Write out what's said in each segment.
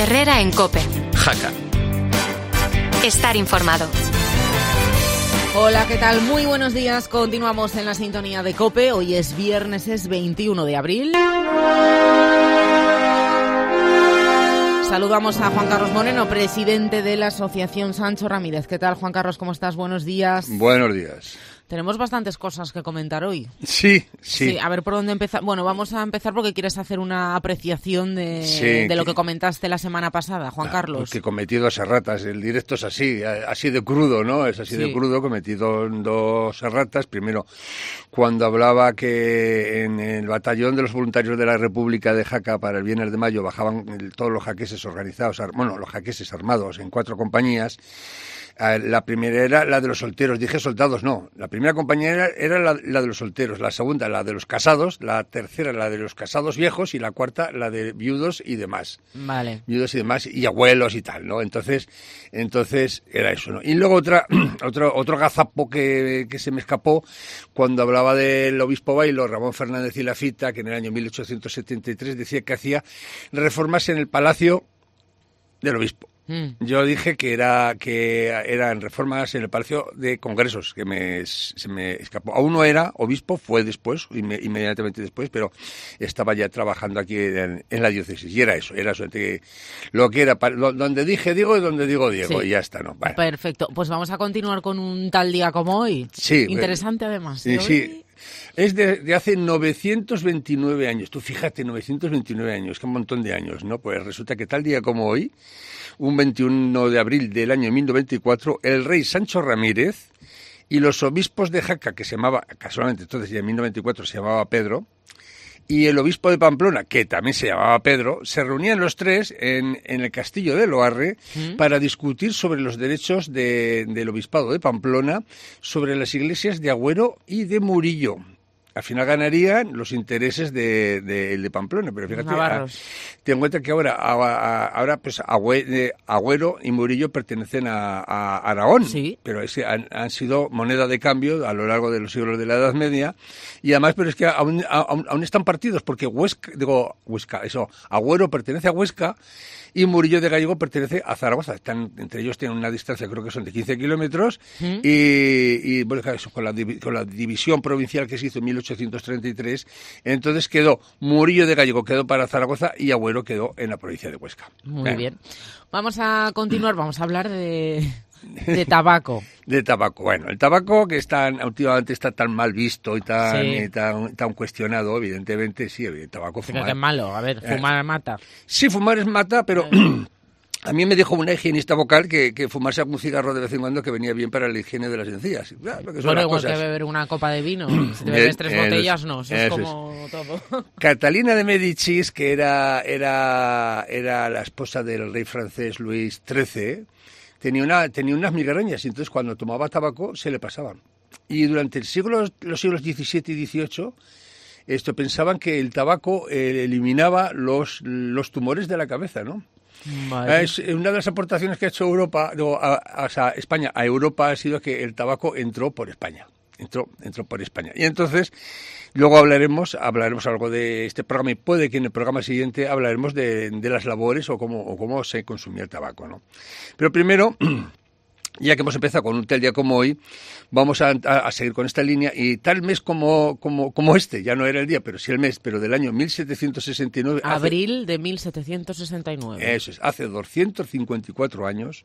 Herrera en COPE. Jaca. Estar informado. Hola, ¿qué tal? Muy buenos días. Continuamos en la sintonía de COPE. Hoy es viernes, es 21 de abril. Saludamos a Juan Carlos Moreno, presidente de la Asociación Sancho Ramírez. ¿Qué tal, Juan Carlos? ¿Cómo estás? Buenos días. Buenos días. Tenemos bastantes cosas que comentar hoy. Sí. A ver por dónde empezar. Bueno, vamos a empezar porque quieres hacer una apreciación de lo que comentaste la semana pasada, Juan Carlos. Porque cometí dos erratas. El directo es así de crudo, ¿no? Es así de crudo. Cometí dos erratas. Primero, cuando hablaba que en el batallón de los voluntarios de la República de Jaca para el viernes de mayo bajaban todos los jaqueses organizados, los jaqueses armados en 4 compañías. La primera era la de los solteros, dije soldados, no. La primera compañía era la de los solteros, la segunda la de los casados, la tercera la de los casados viejos y la cuarta la de viudos y demás. Vale. Viudos y demás y abuelos y tal, ¿no? Entonces era eso, ¿no? Y luego otro gazapo que se me escapó cuando hablaba del obispo Bailo, Ramón Fernández y Lafita, que en el año 1873 decía que hacía reformas en el palacio del obispo. Yo dije que eran reformas en el Palacio de Congresos, que se me escapó. Aún no era obispo, fue después, inmediatamente después, pero estaba ya trabajando aquí en la diócesis. Y era eso, lo que era, donde dije digo y donde digo Diego, sí. Y ya está, ¿no? Vale. Perfecto, pues vamos a continuar con un tal día como hoy. Sí. Interesante además. Sí. Es de hace 929 años. Tú fíjate, 929 años, que un montón de años, ¿no? Pues resulta que tal día como hoy, un 21 de abril del año 1024, el rey Sancho Ramírez y los obispos de Jaca, que se llamaba, casualmente entonces ya en 1024 se llamaba Pedro, y el obispo de Pamplona, que también se llamaba Pedro, se reunían los tres en el castillo de Loarre para discutir sobre los derechos del obispado de Pamplona, sobre las iglesias de Agüero y de Murillo. Al final ganarían los intereses de Pamplona, pero fíjate, ten en cuenta que ahora pues Agüero y Murillo pertenecen a Aragón, sí. Pero han sido moneda de cambio a lo largo de los siglos de la Edad Media, y además, pero es que aún están partidos, porque Agüero pertenece a Huesca y Murillo de Gallego pertenece a Zaragoza. Entre ellos tienen una distancia, creo que son de 15 kilómetros, y bueno, eso, con la división provincial que se hizo en 1833, entonces Murillo de Gallego quedó para Zaragoza y Agüero quedó en la provincia de Huesca. Muy bien. Vamos a continuar, vamos a hablar de tabaco. De tabaco. Bueno, el tabaco que últimamente está tan mal visto y tan cuestionado, evidentemente, sí, el tabaco fumar. Pero que es malo, a ver, fumar mata. Sí, fumar mata, pero a mí me dijo una higienista vocal que fumarse algún cigarro de vez en cuando que venía bien para la higiene de las encías. Bueno, igual que beber una copa de vino. Si te bebes 3 botellas, no, eso es como todo. Catalina de Médicis, que era la esposa del rey francés Luis XIII, tenía unas migrañas y entonces cuando tomaba tabaco se le pasaban. Y durante los siglos XVII y XVIII pensaban que el tabaco eliminaba los tumores de la cabeza, ¿no? Vale. Es una de las aportaciones que ha hecho España a Europa ha sido que el tabaco entró por España. Entró por España. Y entonces, luego hablaremos algo de este programa y puede que en el programa siguiente hablaremos de las labores o cómo se consumía el tabaco, ¿no? Pero primero, ya que hemos empezado con un tal día como hoy, vamos a seguir con esta línea y tal mes como ya no era el día, pero sí el mes, pero del año 1769. Abril de 1769. Eso es, hace 254 años.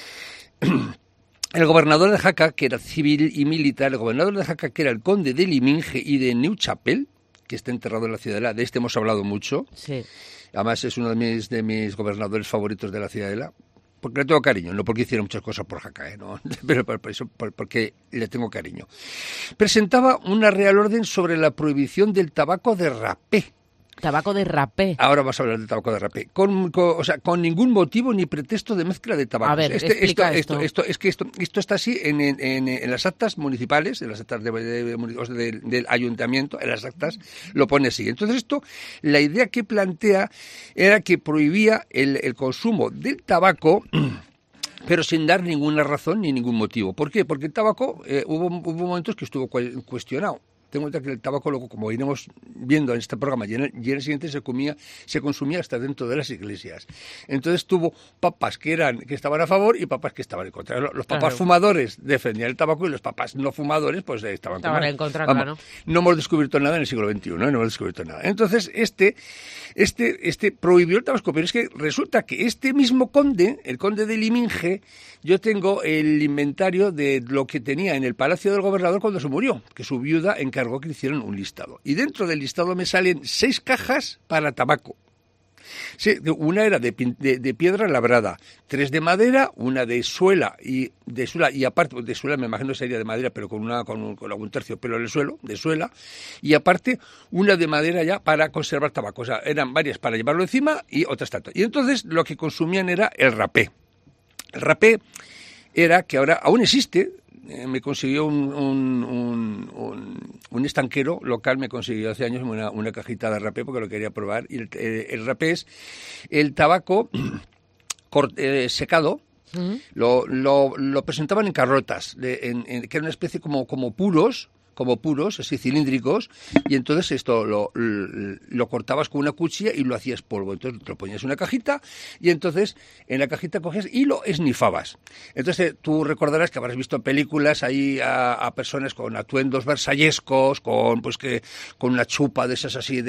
El gobernador de Jaca, que era civil y militar, el gobernador de Jaca, que era el conde de Liminge y de Neuchapel, que está enterrado en la Ciudadela, de este hemos hablado mucho. Sí. Además es uno de mis gobernadores favoritos de la Ciudadela, porque le tengo cariño, no porque hiciera muchas cosas por Jaca, ¿no? Pero porque le tengo cariño. Presentaba una real orden sobre la prohibición del tabaco de rapé. Tabaco de rapé. Ahora vamos a hablar del tabaco de rapé. Con ningún motivo ni pretexto de mezcla de tabaco. A ver, explica esto. Esto está así en las actas municipales, en las actas del ayuntamiento, en las actas lo pone así. Entonces la idea que plantea era que prohibía el consumo del tabaco, pero sin dar ninguna razón ni ningún motivo. ¿Por qué? Porque el tabaco hubo momentos que estuvo cuestionado. Ten en cuenta que el tabaco, luego, como iremos viendo en este programa, y en el siguiente se consumía hasta dentro de las iglesias. Entonces tuvo papas que estaban a favor y papas que estaban en contra. Los papas fumadores defendían el tabaco y los papas no fumadores pues estaban en contra. Vamos, claro. No hemos descubierto nada en el siglo XXI, no hemos descubierto nada. Entonces, este prohibió el tabaco, pero es que resulta que este mismo conde, el conde de Liminge, yo tengo el inventario de lo que tenía en el palacio del gobernador cuando se murió, que su viuda encargó que le hicieran un listado. Y dentro del listado me salen 6 cajas para tabaco. Sí, una era de piedra labrada, 3 de madera, una de suela y aparte de suela me imagino sería de madera, pero con algún terciopelo en el suelo, de suela, y aparte una de madera ya para conservar tabaco. O sea, eran varias para llevarlo encima y otras tantas. Y entonces lo que consumían era el rapé. El rapé era, que ahora aún existe, me consiguió un estanquero local, me consiguió hace años una cajita de rapé porque lo quería probar. Y el rapé es el tabaco secado. Lo presentaban en carrotas, que era una especie como puros, así cilíndricos, y entonces esto lo cortabas con una cuchilla y lo hacías polvo. Entonces lo ponías en una cajita y entonces en la cajita cogías y lo esnifabas. Entonces tú recordarás que habrás visto películas ahí a personas con atuendos versallescos, con una chupa de esas así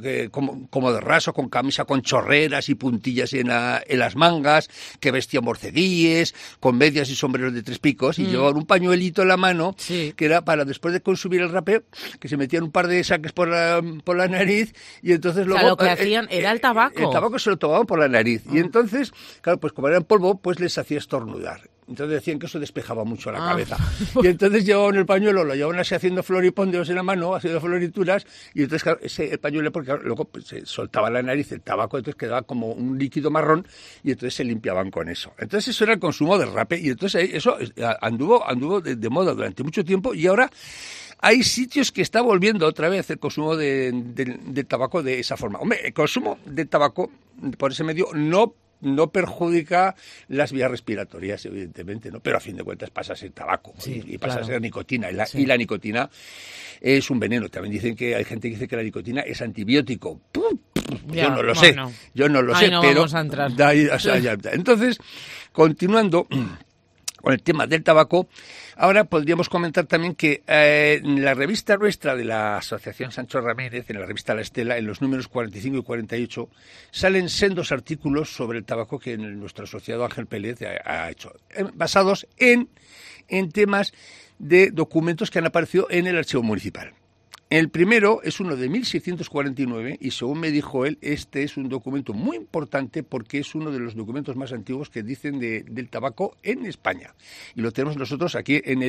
como de raso, con camisa con chorreras y puntillas en las mangas, que vestían morceguíes, con medias y sombreros de 3 picos, y llevaban un pañuelito en la mano, que era para después de consumir el rapé, que se metían un par de saques por la nariz, y entonces luego... O sea, lo que hacían era el tabaco. El tabaco se lo tomaban por la nariz, y entonces, claro, pues como era en polvo, pues les hacía estornudar. Entonces decían que eso despejaba mucho la cabeza. Y entonces llevaban el pañuelo, lo llevaban así haciendo floripondios en la mano, haciendo florituras, y entonces claro, el pañuelo, porque luego pues, se soltaba la nariz el tabaco, entonces quedaba como un líquido marrón, y entonces se limpiaban con eso. Entonces eso era el consumo del rapé, y entonces eso anduvo de moda durante mucho tiempo, y ahora hay sitios que está volviendo otra vez el consumo de tabaco de esa forma. Hombre, el consumo de tabaco por ese medio no perjudica las vías respiratorias, evidentemente, ¿no? Pero a fin de cuentas pasa a ser tabaco y pasa a ser nicotina. Y la nicotina es un veneno. También dicen que hay gente que dice que la nicotina es antibiótico. Yo no lo sé, pero vamos a entrar. Entonces, continuando con el tema del tabaco, ahora podríamos comentar también que en la revista nuestra de la Asociación Sancho Ramírez, en la revista La Estela, en los números 45 y 48, salen sendos artículos sobre el tabaco que nuestro asociado Ángel Pérez ha hecho, basados en temas de documentos que han aparecido en el archivo municipal. El primero es uno de 1649 y, según me dijo él, este es un documento muy importante porque es uno de los documentos más antiguos que dicen del tabaco en España. Y lo tenemos nosotros aquí en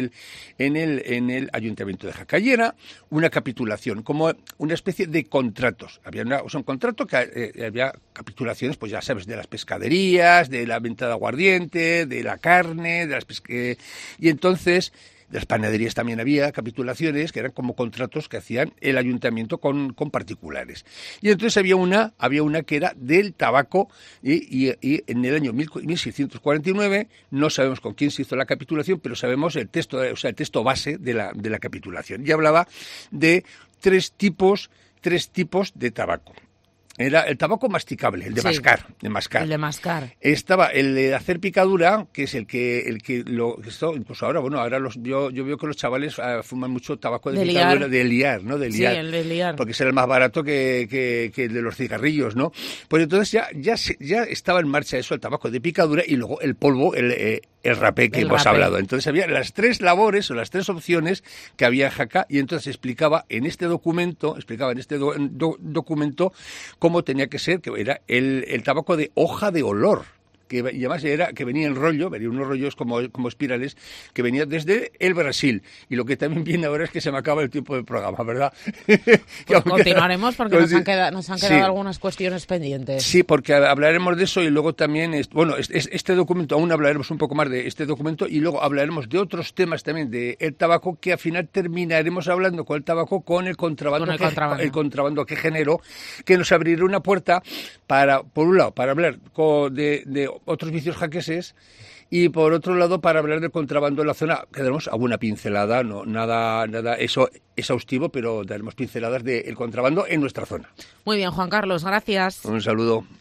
el Ayuntamiento de Jacallera, una capitulación, como una especie de contratos. Había un contrato que había capitulaciones, pues ya sabes, de las pescaderías, de la venta de aguardiente, de la carne, y entonces... De las panaderías también había capitulaciones que eran como contratos que hacían el ayuntamiento con particulares. Y entonces había una que era del tabaco y en el año 1649, no sabemos con quién se hizo la capitulación, pero sabemos el texto base de la capitulación. Y hablaba de tres tipos de tabaco. Era el tabaco masticable, el de mascar. El de mascar. Estaba el de hacer picadura, que es esto incluso ahora, yo veo que los chavales fuman mucho tabaco de picadura, de liar, ¿no? De liar. Sí, el de liar. Porque es el más barato que el de los cigarrillos, ¿no? Pues entonces ya estaba en marcha eso, el tabaco de picadura y luego el polvo, el rapé que hemos hablado. Entonces había las 3 labores o las 3 opciones que había en Jaca, y entonces explicaba en este documento cómo tenía que ser, que era el tabaco de hoja de olor, y además que venía en rollo, venía unos rollos como espirales, que venía desde el Brasil. Y lo que también viene ahora es que se me acaba el tiempo del programa, ¿verdad? Pues continuaremos porque nos han quedado algunas cuestiones pendientes. Sí, porque hablaremos de eso y luego también, este documento, aún hablaremos un poco más de este documento y luego hablaremos de otros temas también del tabaco, que al final terminaremos hablando con el tabaco, con el contrabando que generó, que nos abrirá una puerta por un lado, para hablar de otros vicios jaqueses Y por otro lado, para hablar del contrabando en la zona, que daremos alguna pincelada, no nada eso exhaustivo, pero daremos pinceladas del contrabando en nuestra zona. Muy bien, Juan Carlos, gracias. Un saludo.